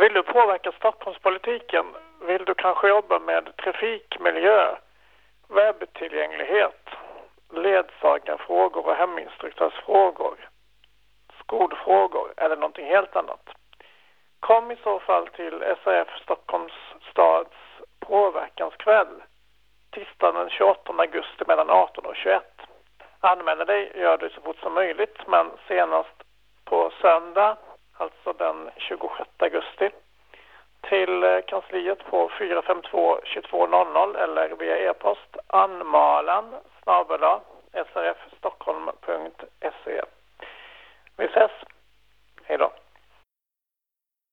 Vill du påverka Stockholmspolitiken? Vill du kanske jobba med trafik, miljö, webbtillgänglighet, ledsagarfrågor och heminstruktörsfrågor, skolfrågor eller någonting helt annat? Kom i så fall till SAF Stockholms stads påverkanskväll tisdagen den 28 augusti mellan 18 och 21. Anmäla dig gör du så fort som möjligt, men senast på söndag, alltså den 26 augusti, till kansliet på 452-2200 eller via e-post anmalan@srfstockholm.se. Vi ses. Hej då.